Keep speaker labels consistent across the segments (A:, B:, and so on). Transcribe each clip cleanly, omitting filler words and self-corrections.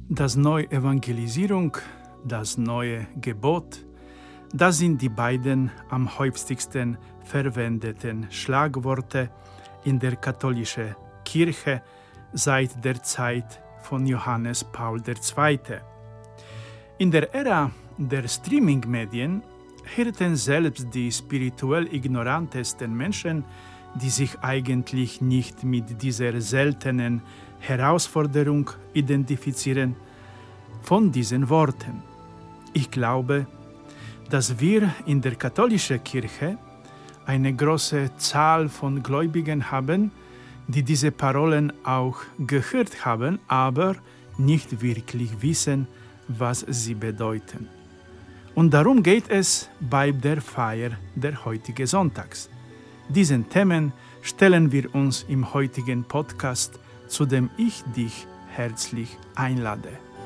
A: Das neue Evangelisierung, das neue Gebot, das sind die beiden am häufigsten verwendeten Schlagworte in der katholischen Kirche seit der Zeit von Johannes Paul II. In der Ära der Streaming-Medien hörten selbst die spirituell ignorantesten Menschen, die sich eigentlich nicht mit dieser seltenen Herausforderung identifizieren, von diesen Worten. Ich glaube, dass wir in der katholischen Kirche eine große Zahl von Gläubigen haben, die diese Parolen auch gehört haben, aber nicht wirklich wissen, was sie bedeuten. Und darum geht es bei der Feier der heutigen Sonntags. Diesen Themen stellen wir uns im heutigen Podcast, zu dem ich dich herzlich einlade.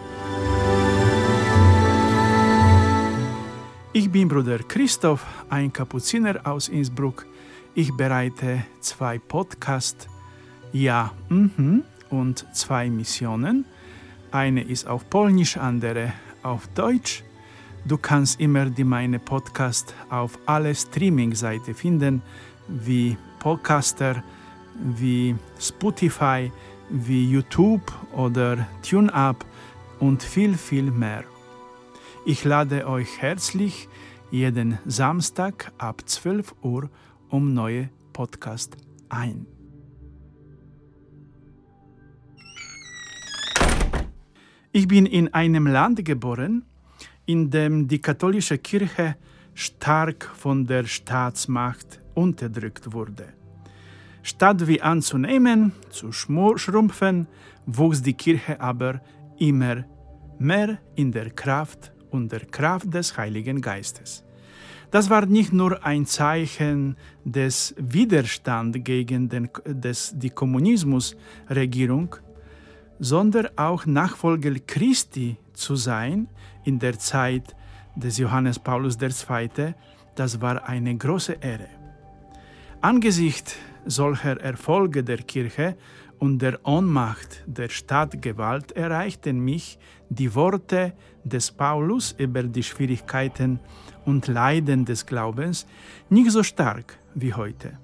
A: Ich bin Bruder Christoph, ein Kapuziner aus Innsbruck. Ich bereite 2 Podcasts, und 2 Missionen. Eine ist auf Polnisch, andere auf Deutsch. Du kannst immer meine Podcasts auf alle Streaming-Seiten finden, wie Podcaster, wie Spotify, wie YouTube oder TuneUp und viel, viel mehr. Ich lade euch herzlich jeden Samstag ab 12 Uhr neue Podcast ein. Ich bin in einem Land geboren, in dem die katholische Kirche stark von der Staatsmacht unterdrückt wurde. Statt wie anzunehmen, zu schrumpfen, wuchs die Kirche aber immer mehr in der Kraft und der Kraft des Heiligen Geistes. Das war nicht nur ein Zeichen des Widerstands gegen die Kommunismusregierung, sondern auch Nachfolger Christi zu sein in der Zeit des Johannes Paulus II., das war eine große Ehre. Angesichts solcher Erfolge der Kirche und der Ohnmacht der Staatsgewalt erreichten mich die Worte des Paulus über die Schwierigkeiten und Leiden des Glaubens nicht so stark wie heute.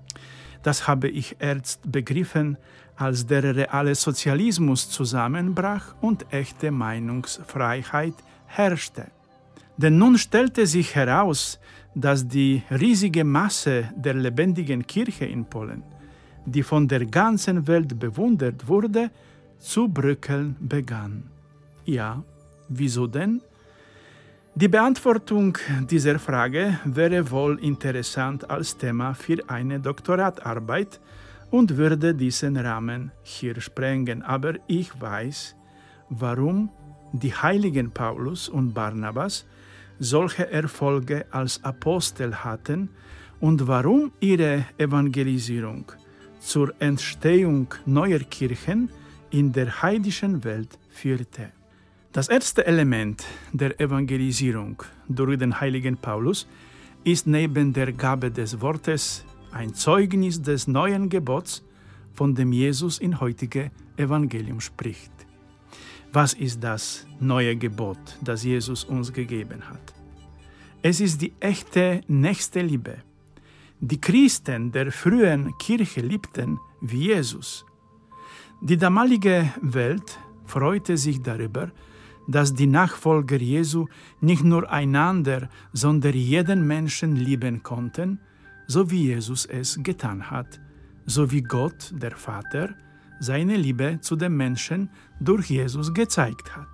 A: Das habe ich erst begriffen, als der reale Sozialismus zusammenbrach und echte Meinungsfreiheit herrschte. Denn nun stellte sich heraus, dass die riesige Masse der lebendigen Kirche in Polen, die von der ganzen Welt bewundert wurde, zu bröckeln begann. Ja, wieso denn? Die Beantwortung dieser Frage wäre wohl interessant als Thema für eine Doktoratarbeit und würde diesen Rahmen hier sprengen. Aber ich weiß, warum die heiligen Paulus und Barnabas solche Erfolge als Apostel hatten und warum ihre Evangelisierung zur Entstehung neuer Kirchen in der heidnischen Welt führte. Das erste Element der Evangelisierung durch den heiligen Paulus ist neben der Gabe des Wortes ein Zeugnis des neuen Gebots, von dem Jesus im heutigen Evangelium spricht. Was ist das neue Gebot, das Jesus uns gegeben hat? Es ist die echte Nächstenliebe. Die Christen der frühen Kirche liebten wie Jesus. Die damalige Welt freute sich darüber, dass die Nachfolger Jesu nicht nur einander, sondern jeden Menschen lieben konnten, so wie Jesus es getan hat, so wie Gott, der Vater, seine Liebe zu den Menschen durch Jesus gezeigt hat.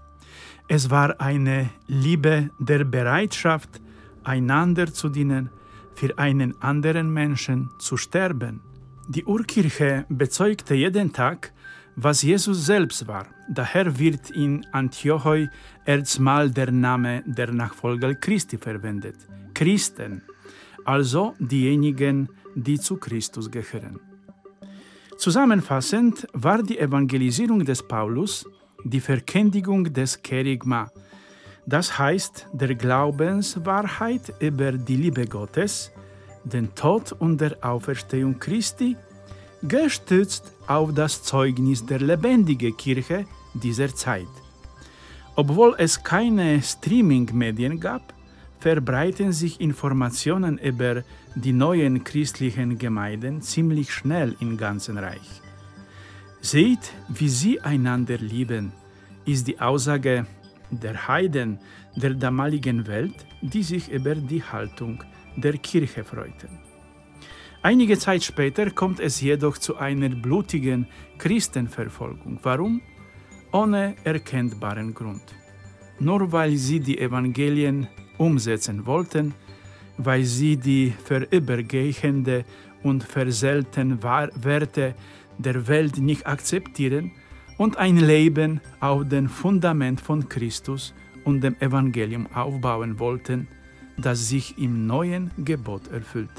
A: Es war eine Liebe der Bereitschaft, einander zu dienen, für einen anderen Menschen zu sterben. Die Urkirche bezeugte jeden Tag, was Jesus selbst war. Daher wird in Antiochoi erstmal der Name der Nachfolger Christi verwendet. Christen, also diejenigen, die zu Christus gehören. Zusammenfassend war die Evangelisierung des Paulus die Verkündigung des Kerygma, das heißt der Glaubenswahrheit über die Liebe Gottes, den Tod und der Auferstehung Christi, gestützt auf das Zeugnis der lebendigen Kirche, dieser Zeit. Obwohl es keine Streaming-Medien gab, verbreiten sich Informationen über die neuen christlichen Gemeinden ziemlich schnell im ganzen Reich. Seht, wie sie einander lieben, ist die Aussage der Heiden der damaligen Welt, die sich über die Haltung der Kirche freuten. Einige Zeit später kommt es jedoch zu einer blutigen Christenverfolgung. Warum? Ohne erkennbaren Grund. Nur weil sie die Evangelien umsetzen wollten, weil sie die vorübergehende und verselten Werte der Welt nicht akzeptieren und ein Leben auf dem Fundament von Christus und dem Evangelium aufbauen wollten, das sich im neuen Gebot erfüllte.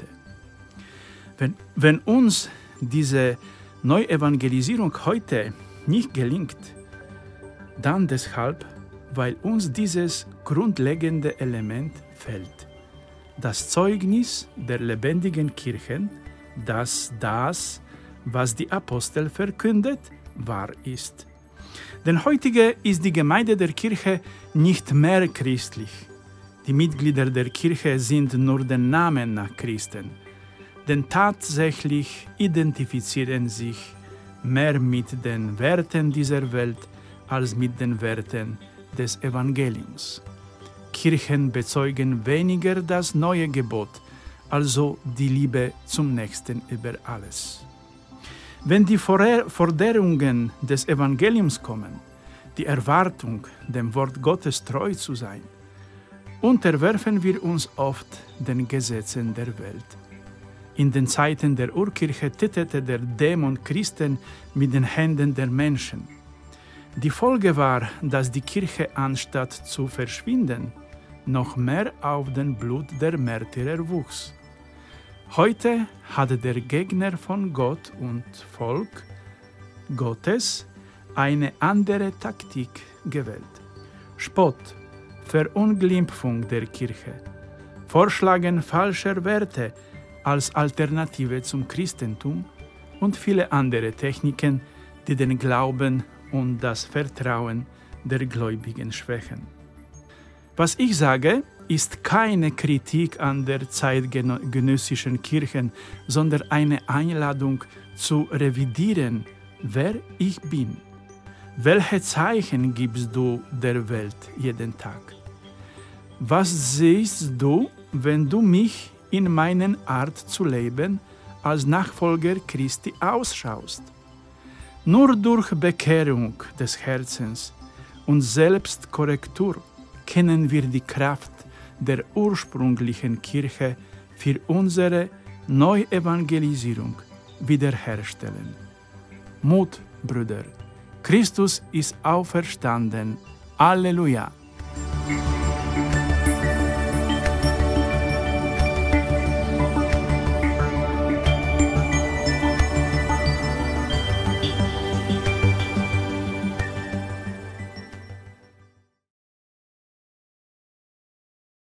A: Wenn uns diese Neuevangelisierung heute nicht gelingt, dann deshalb, weil uns dieses grundlegende Element fehlt. Das Zeugnis der lebendigen Kirchen, dass das, was die Apostel verkündet, wahr ist. Denn heute ist die Gemeinde der Kirche nicht mehr christlich. Die Mitglieder der Kirche sind nur den Namen nach Christen. Denn tatsächlich identifizieren sich mehr mit den Werten dieser Welt als mit den Werten des Evangeliums. Kirchen bezeugen weniger das neue Gebot, also die Liebe zum Nächsten über alles. Wenn die Forderungen des Evangeliums kommen, die Erwartung, dem Wort Gottes treu zu sein, unterwerfen wir uns oft den Gesetzen der Welt. In den Zeiten der Urkirche titelte der Dämon Christen mit den Händen der Menschen. Die Folge war, dass die Kirche anstatt zu verschwinden, noch mehr auf den Blut der Märtyrer wuchs. Heute hat der Gegner von Gott und Volk Gottes eine andere Taktik gewählt. Spott, Verunglimpfung der Kirche, Vorschlagen falscher Werte als Alternative zum Christentum und viele andere Techniken, die den Glauben und das Vertrauen der Gläubigen schwächen. Was ich sage, ist keine Kritik an der zeitgenössischen Kirchen, sondern eine Einladung zu revidieren, wer ich bin. Welche Zeichen gibst du der Welt jeden Tag? Was siehst du, wenn du mich in meiner Art zu leben als Nachfolger Christi ausschaust? Nur durch Bekehrung des Herzens und Selbstkorrektur können wir die Kraft der ursprünglichen Kirche für unsere Neuevangelisierung wiederherstellen. Mut, Brüder! Christus ist auferstanden. Halleluja!